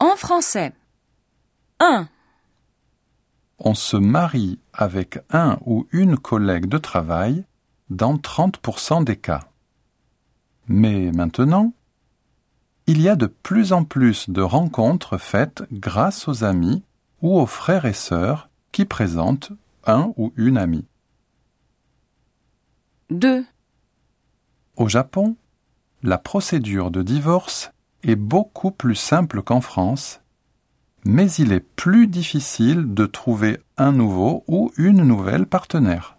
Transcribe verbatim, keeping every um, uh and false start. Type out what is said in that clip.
En français. un. On se marie avec un ou une collègue de travail dans trente pour cent des cas. Mais maintenant, il y a de plus en plus de rencontres faites grâce aux amis ou aux frères et sœurs qui présentent un ou une amie. deux. Au Japon, la procédure de divorce est beaucoup plus simple qu'en France, mais il est plus difficile de trouver un nouveau ou une nouvelle partenaire.